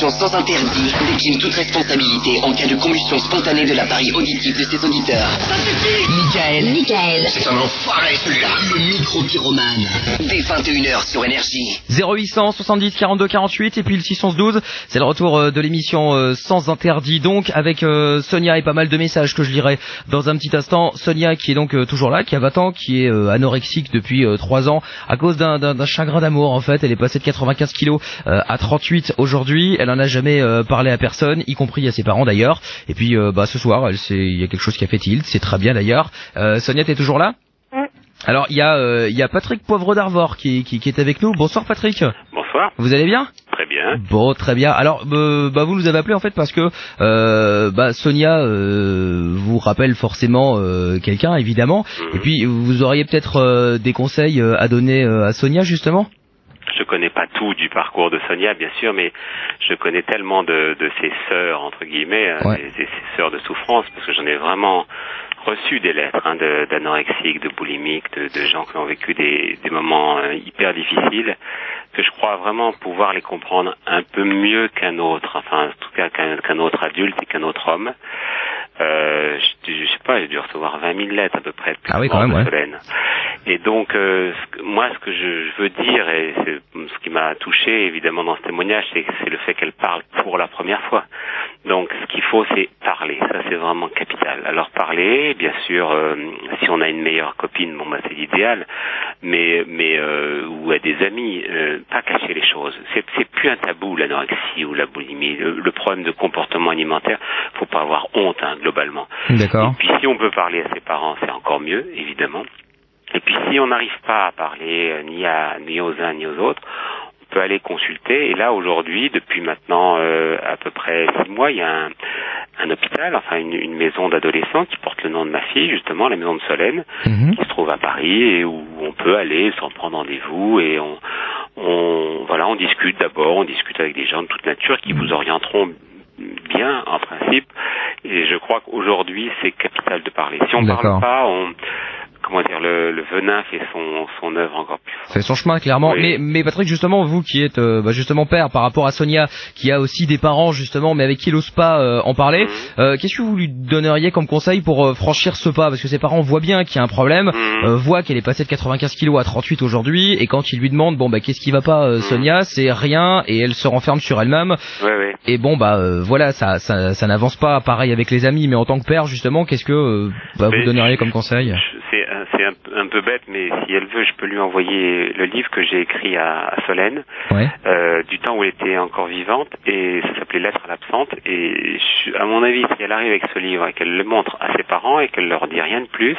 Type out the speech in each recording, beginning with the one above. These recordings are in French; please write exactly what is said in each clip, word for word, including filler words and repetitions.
l'émission Sans Interdit décline toute responsabilité en cas de combustion spontanée de l'appareil auditif de ses auditeurs. Ça suffit! Michael. Michael. C'est un enfoiré celui-là. Le micro-pyromane. Dès vingt et une heures sur Énergie. zéro huit cent soixante-dix quarante-deux quarante-huit et puis le six cent douze. C'est le retour de l'émission euh, Sans Interdit donc avec euh, Sonia et pas mal de messages que je lirai dans un petit instant. Sonia qui est donc euh, toujours là, qui a vingt ans, qui est euh, anorexique depuis euh, trois ans à cause d'un, d'un, d'un chagrin d'amour en fait. Elle est passée de quatre-vingt-quinze kilos euh, à trente-huit aujourd'hui. Elle en a jamais euh, parlé à personne, y compris à ses parents d'ailleurs. Et puis euh, bah ce soir, elle sait, il y a quelque chose qui a fait tilt, c'est très bien d'ailleurs. Euh, Sonia, t'es toujours là? Oui. Alors il y a euh, il y a Patrick Poivre d'Arvor qui, qui qui est avec nous. Bonsoir Patrick. Bonsoir. Vous allez bien? Très bien. Bon, très bien. Alors, euh, bah, vous nous avez appelé en fait parce que euh, bah, Sonia euh, vous rappelle forcément euh, quelqu'un, évidemment. Mmh. Et puis, vous auriez peut-être euh, des conseils euh, à donner euh, à Sonia, justement? Je connais pas tout du parcours de Sonia, bien sûr, mais je connais tellement de, de ses sœurs, entre guillemets, ouais. des, des, ses sœurs de souffrance, parce que j'en ai vraiment reçu des lettres hein, de, d'anorexiques, de boulimiques, de, de gens qui ont vécu des, des moments euh, hyper difficiles, que je crois vraiment pouvoir les comprendre un peu mieux qu'un autre, enfin, en tout cas qu'un, qu'un autre adulte et qu'un autre homme. Euh, je, je sais pas, j'ai dû recevoir vingt mille lettres à peu près depuis ah oui, quand même, ouais. Solène. Et donc, euh, ce que, moi, ce que je, je veux dire, et c'est, ce qui m'a touché évidemment dans ce témoignage, c'est, c'est le fait qu'elle parle pour la première fois. Donc, ce qu'il faut, c'est parler. Ça, c'est vraiment capital. Alors, parler, bien sûr, euh, si on a une meilleure copine, bon, bah, c'est l'idéal, mais, mais euh, ou à des amis, euh, pas cacher les choses. C'est, c'est plus un tabou, l'anorexie ou la boulimie. Le, le problème de comportement alimentaire, faut pas avoir honte, hein, globalement. D'accord. Et puis, si on peut parler à ses parents, c'est encore mieux, évidemment. Et puis, si on n'arrive pas à parler euh, ni à ni aux uns ni aux autres, on peut aller consulter. Et là, aujourd'hui, depuis maintenant euh, à peu près six mois, il y a un, un hôpital, enfin une, une maison d'adolescents qui porte le nom de ma fille, justement, la maison de Solène, mmh. qui se trouve à Paris et où on peut aller sans prendre rendez-vous et on, on voilà, on discute d'abord, on discute avec des gens de toute nature qui vous orienteront bien, en principe. Et je crois qu'aujourd'hui, c'est capital de parler. Si on ne parle pas, on... Comment dire, le, le venin fait son, son œuvre encore plus fort. Fait son chemin, clairement. Oui. Mais, mais Patrick, justement, vous qui êtes euh, bah, justement père par rapport à Sonia, qui a aussi des parents, justement, mais avec qui il n'ose pas euh, en parler, mmh. euh, qu'est-ce que vous lui donneriez comme conseil pour euh, franchir ce pas? Parce que ses parents voient bien qu'il y a un problème, mmh. euh, voient qu'elle est passée de quatre-vingt-quinze kilos à trente-huit aujourd'hui, et quand ils lui demandent, bon, bah, qu'est-ce qui va pas, euh, mmh. Sonia, c'est rien, et elle se renferme sur elle-même. Ouais, ouais. Et bon, bah, euh, voilà, ça, ça, ça n'avance pas pareil avec les amis, mais en tant que père, justement, qu'est-ce que euh, bah, vous donneriez comme conseil? C'est, c'est un, un peu bête, mais si elle veut, je peux lui envoyer le livre que j'ai écrit à, à Solène, ouais. euh, du temps où elle était encore vivante, et ça s'appelait Lettre à l'absente. Et je, à mon avis, si elle arrive avec ce livre et qu'elle le montre à ses parents et qu'elle leur dit rien de plus,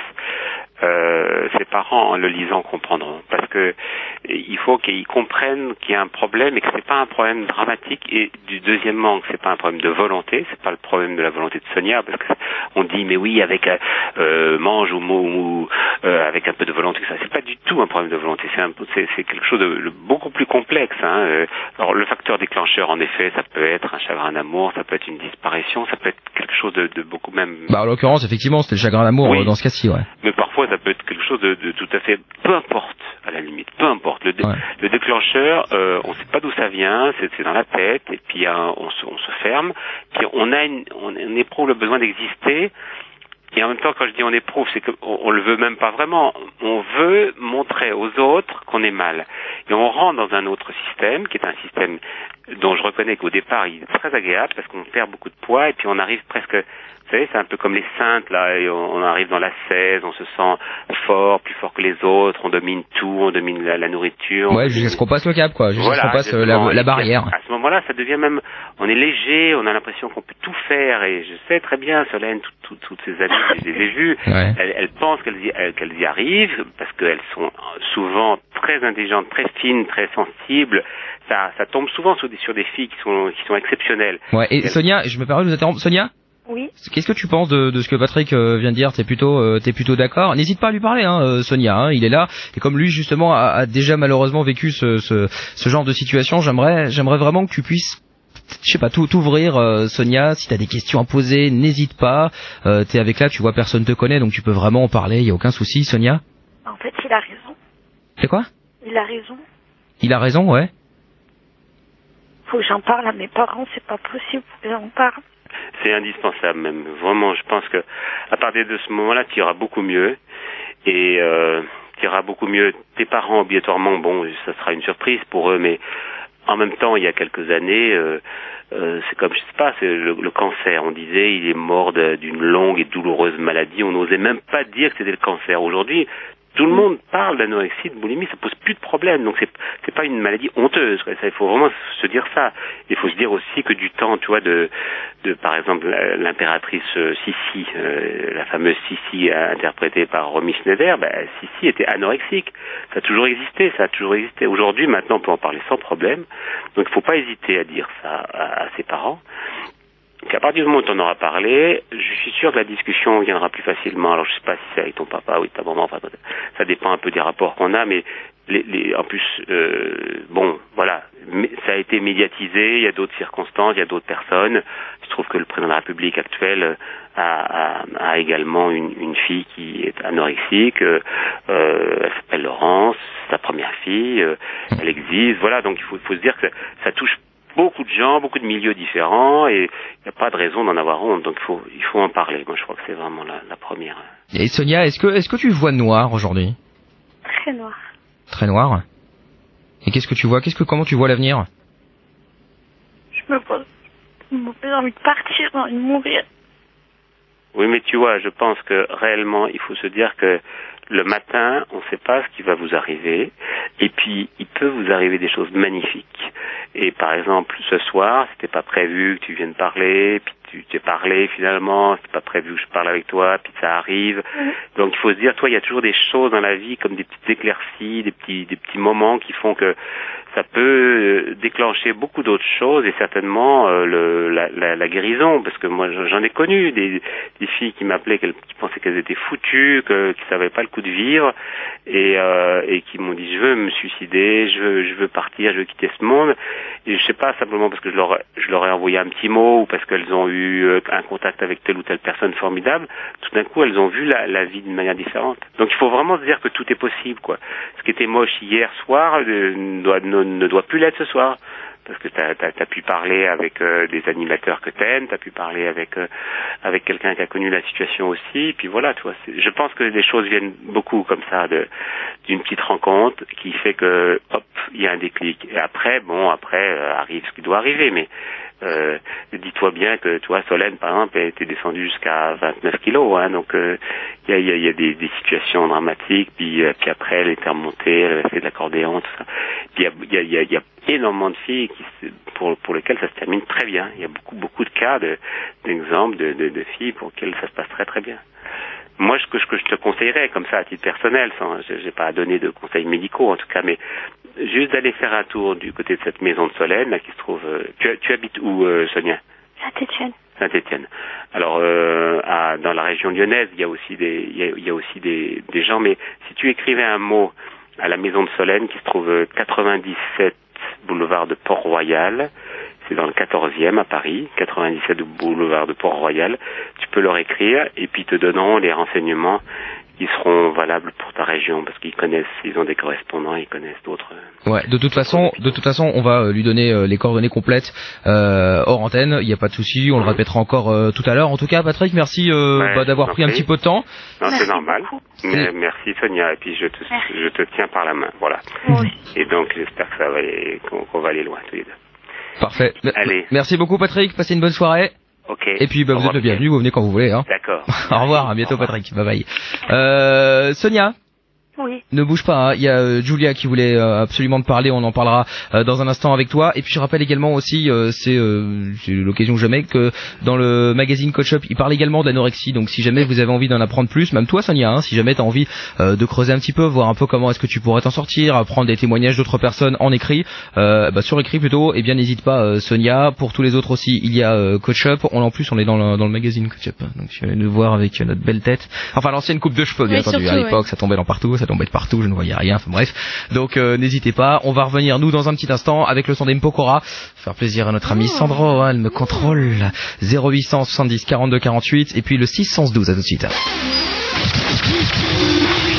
euh, ses parents, en le lisant, comprendront. Parce que il faut qu'ils comprennent qu'il y a un problème et que c'est pas un problème dramatique. Et du deuxièmement, que c'est pas un problème de volonté, c'est pas le problème de la volonté de Sonia, parce que on dit mais oui avec euh, mange ou, ou euh, avec un peu de volonté, ça c'est pas du tout un problème de volonté. C'est, un, c'est, c'est quelque chose de, de beaucoup plus complexe. Hein. Alors le facteur déclencheur, en effet, ça peut être un chagrin d'amour, ça peut être une disparition, ça peut être quelque chose de, de beaucoup même. Bah en l'occurrence, effectivement, c'était le chagrin d'amour oui. dans ce cas-ci, ouais. Mais parfois, ça peut être quelque chose de, de tout à fait, peu importe, à la limite, peu importe. Le, dé, ouais. le déclencheur, euh, on ne sait pas d'où ça vient, c'est, c'est dans la tête, et puis euh, on, se, on se ferme, puis on a une, on, on éprouve le besoin d'exister, et en même temps, quand je dis on éprouve, c'est qu'on on le veut même pas vraiment. On veut montrer aux autres qu'on est mal. Et on rentre dans un autre système, qui est un système dont je reconnais qu'au départ, il est très agréable, parce qu'on perd beaucoup de poids, et puis on arrive presque... Vous savez, c'est un peu comme les saintes, là, et on, on arrive dans l'ascèse, on se sent fort, plus fort que les autres, on domine tout, on domine la, la nourriture. Ouais, jusqu'à ce qu'on passe le cap, quoi, jusqu'à voilà, ce qu'on passe la, la barrière. À ce moment-là, ça devient même, on est léger, on a l'impression qu'on peut tout faire, et je sais très bien, Solène, toutes tout, tout ces amies, je les ai vues, ouais. elles, elles pensent qu'elles y, elles, qu'elles y arrivent, parce qu'elles sont souvent très intelligentes, très fines, très sensibles. Ça, ça tombe souvent sur des, sur des filles qui sont, qui sont exceptionnelles. Ouais, et, et Sonia, je me permets de vous interrompre, Sonia? Oui. Qu'est-ce que tu penses de, de ce que Patrick euh, vient de dire? T'es plutôt, euh, t'es plutôt d'accord? N'hésite pas à lui parler, hein, euh, Sonia. Hein, il est là. Et comme lui, justement, a, a déjà malheureusement vécu ce, ce, ce genre de situation, j'aimerais, j'aimerais vraiment que tu puisses, je sais pas, tout t'ouvrir, euh, Sonia. Si t'as des questions à poser, n'hésite pas. Euh, t'es avec là, tu vois, personne te connaît, donc tu peux vraiment en parler. Il y a aucun souci, Sonia. En fait, il a raison. C'est quoi? Il a raison. Il a raison, ouais. faut que j'en parle à mes parents, c'est pas possible, faut que j'en parle. C'est indispensable même. Vraiment, je pense que à partir de ce moment-là, tu iras beaucoup mieux. Et euh, tu iras beaucoup mieux. Tes parents, obligatoirement, bon, ça sera une surprise pour eux, mais en même temps, il y a quelques années, euh, euh, c'est comme, je sais pas, c'est le, le cancer. On disait, il est mort de, d'une longue et douloureuse maladie. On n'osait même pas dire que c'était le cancer. Aujourd'hui, tout le monde parle d'anorexie, de boulimie, ça pose plus de problème. Donc c'est c'est pas une maladie honteuse, quoi. Ça, il faut vraiment se dire ça. Il faut se dire aussi que du temps, tu vois, de de par exemple l'impératrice Sissi, euh, la fameuse Sissi interprétée par Romy Schneider, ben Sissi était anorexique. Ça a toujours existé, ça a toujours existé. Aujourd'hui, maintenant, on peut en parler sans problème. Donc il faut pas hésiter à dire ça à, à ses parents. Qu'à partir du moment où tu en auras parlé, je suis sûr que la discussion viendra plus facilement. Alors je sais pas si c'est avec ton papa ou avec ta maman, enfin, ça dépend un peu des rapports qu'on a, mais les, les, en plus, euh, bon, voilà, mais ça a été médiatisé, il y a d'autres circonstances, il y a d'autres personnes. Je trouve que le président de la République actuel a, a, a également une, une fille qui est anorexique, euh, elle s'appelle Laurence, sa première fille, euh, elle existe, voilà, donc il faut, il faut se dire que ça, ça touche beaucoup de gens, beaucoup de milieux différents, et il n'y a pas de raison d'en avoir honte, donc il faut, il faut en parler. Moi, je crois que c'est vraiment la, la première. Et Sonia, est-ce que, est-ce que tu vois noir aujourd'hui? Très noir. Très noir. Et qu'est-ce que tu vois? Qu'est-ce que, comment tu vois l'avenir? Je me pose, j'ai envie de partir, j'ai envie de mourir. Oui, mais tu vois, je pense que réellement, il faut se dire que le matin, on ne sait pas ce qui va vous arriver, et puis il peut vous arriver des choses magnifiques. Et par exemple, ce soir, c'était pas prévu que tu viennes parler, puis tu t'es parlé finalement, c'était pas prévu que je parle avec toi, puis ça arrive. Mmh. Donc il faut se dire, toi, il y a toujours des choses dans la vie comme des petites éclaircies, des petits, des petits moments qui font que ça peut déclencher beaucoup d'autres choses, et certainement euh, le, la, la, la guérison, parce que moi j'en ai connu des, des filles qui m'appelaient, qui pensaient qu'elles étaient foutues, que, qui savaient pas le coup de vivre, et, euh, et qui m'ont dit je veux me suicider, je veux, je veux partir, je veux quitter ce monde. Et je sais pas, simplement parce que je leur, je leur ai envoyé un petit mot, ou parce qu'elles ont eu un contact avec telle ou telle personne formidable, tout d'un coup elles ont vu la, la vie d'une manière différente. Donc il faut vraiment se dire que tout est possible, quoi. Ce qui était moche hier soir euh, doit, ne, ne doit plus l'être ce soir. Parce que t'as, t'as, t'as pu parler avec euh, des animateurs que t'aimes, t'as pu parler avec euh, avec quelqu'un qui a connu la situation aussi, et puis voilà, tu vois. C'est, je pense que les choses viennent beaucoup comme ça, de d'une petite rencontre qui fait que hop, il y a un déclic. Et après, bon, après euh, arrive ce qui doit arriver, mais euh, dis-toi bien que, tu vois, Solène, par exemple, a été descendue jusqu'à vingt-neuf kilos, hein, donc il euh, y a, y a, y a des, des situations dramatiques, puis euh, puis après elle était remontée, elle avait fait de l'accordéon, tout ça. Puis il y a, y, a, y, a, y a énormément de filles qui, pour pour lesquelles ça se termine très bien. Il y a beaucoup beaucoup de cas de d'exemples de, de, de filles pour lesquelles ça se passe très très bien. Moi, ce que, ce que je te conseillerais, comme ça, à titre personnel, sans, j'ai pas à donner de conseils médicaux, en tout cas, mais juste d'aller faire un tour du côté de cette maison de Solène, là, qui se trouve... Euh, tu, tu habites où, euh, Sonia? Saint-Étienne. Saint-Étienne. Alors, euh, à, dans la région lyonnaise, il y a aussi des, il y a, il y a aussi des, des gens, mais si tu écrivais un mot à la maison de Solène, qui se trouve quatre-vingt-dix-sept boulevard de Port-Royal, c'est dans le quatorzième à Paris, quatre-vingt-dix-sept boulevard de Port-Royal, tu peux leur écrire et puis ils te donneront les renseignements qui seront valables pour ta région, parce qu'ils connaissent, ils ont des correspondants, ils connaissent d'autres. Ouais, de toute façon, de toute façon, on va lui donner euh, les coordonnées complètes euh, hors antenne. Il n'y a pas de souci, on le répétera encore euh, tout à l'heure. En tout cas, Patrick, merci euh, ouais, bah, d'avoir pris un petit peu de temps. Non, c'est normal. Mais, merci Sonia, et puis je te, je te tiens par la main, voilà. Oui. Et donc j'espère que ça va aller, qu'on, qu'on va aller loin tous les deux. Parfait. Allez. Merci beaucoup Patrick, passez une bonne soirée. Ok. Et puis bah, vous êtes le bienvenu, vous venez quand vous voulez. Hein. D'accord. Au revoir, à bientôt Patrick, bye bye. Euh, Sonia. Oui. Ne bouge pas, hein. Il y a euh, Julia qui voulait euh, absolument te parler, on en parlera euh, dans un instant avec toi. Et puis je rappelle également aussi, euh, c'est, euh, c'est l'occasion jamais, que dans le magazine Coach Up, il parle également d'anorexie. Donc si jamais vous avez envie d'en apprendre plus, même toi Sonia, hein, si jamais tu as envie euh, de creuser un petit peu, voir un peu comment est-ce que tu pourrais t'en sortir, prendre des témoignages d'autres personnes en écrit, euh, bah, sur écrit plutôt, eh bien n'hésite pas euh, Sonia. Pour tous les autres aussi, il y a euh, Coach Up. On, en plus on est dans le, dans le magazine Coach Up, donc tu vas nous voir avec euh, notre belle tête. Enfin l'ancienne coupe de cheveux bien oui, entendu, surtout, à l'époque ouais. Ça tombait dans partout, ça tombait de partout, je ne voyais rien, enfin bref. Donc euh, n'hésitez pas, on va revenir nous dans un petit instant avec le son d'Empokora, faire plaisir à notre amie Sandro, hein, elle me contrôle. Zéro huit cent soixante-dix quarante-deux quarante-huit et puis le six cent douze, à tout de suite.